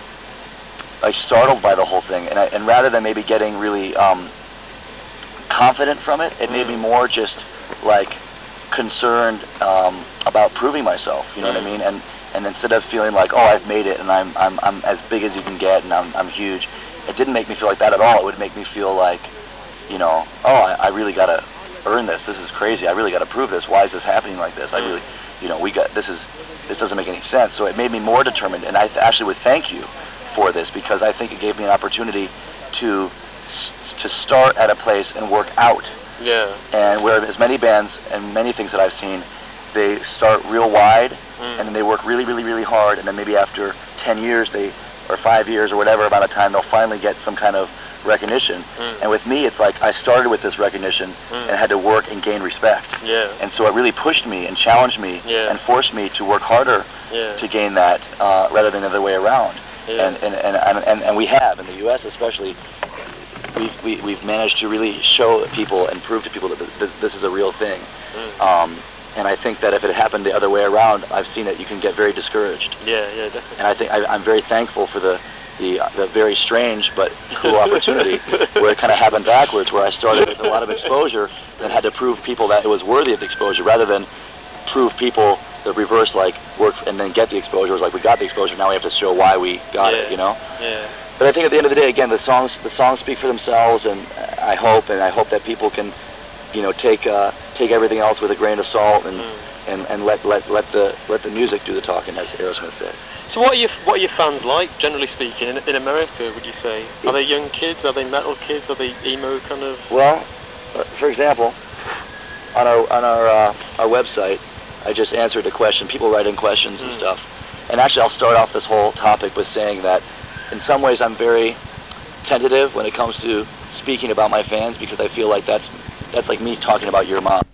like startled by the whole thing, and I, and rather than maybe getting really um, confident from it, it made me Mm. more just like concerned um, about proving myself. You know what I Mm. mean? And and instead of feeling like, oh, I've made it and I'm I'm I'm as big as you can get and I'm I'm huge, it didn't make me feel like that at all. It would make me feel like, you know, oh, I, I really gotta earn this. This is crazy. I really gotta prove this. Why is this happening like this? I Mm. really, you know, we got this is this doesn't make any sense. So it made me more determined, and I th- actually would thank you for this, because I think it gave me an opportunity to s- to start at a place and work out. Yeah. And where as many bands and many things that I've seen, they start real wide, Mm. and then they work really, really, really hard, and then maybe after ten years, they or five years or whatever amount of time, they'll finally get some kind of recognition. Mm. And with me, it's like I started with this recognition Mm. and had to work and gain respect. Yeah. And so it really pushed me and challenged me Yeah. and forced me to work harder Yeah. to gain that, uh, rather than the other way around. Yeah. And, and, and, and, and, and we have, in the U S especially, we've, we, we've managed to really show people and prove to people that th- th- this is a real thing. Mm. Um, and I think that if it happened the other way around, I've seen it, you can get very discouraged. Yeah. Yeah. Definitely. And I think I, I'm very thankful for the, the, uh, the very strange but cool opportunity where it kind of happened backwards, where I started with a lot of exposure and had to prove people that it was worthy of exposure, rather than prove people the reverse, like work and then get the exposure, was like we got the exposure, now we have to show why we got Yeah. it, you know. Yeah. But I think at the end of the day, again, the songs the songs speak for themselves, and I hope and I hope that people can, you know, take uh, take everything else with a grain of salt and. Mm. And, and let, let let the let the music do the talking, as Aerosmith said. So what are your what are your fans like, generally speaking, in, in America? Would you say are they It's- young kids? Are they metal kids? Are they emo kind of? Well, uh, for example, on our on our uh, our website, I just answered a question. People write in questions and Mm. stuff, and actually, I'll start off this whole topic with saying that, in some ways, I'm very tentative when it comes to speaking about my fans, because I feel like that's that's like me talking about your mom.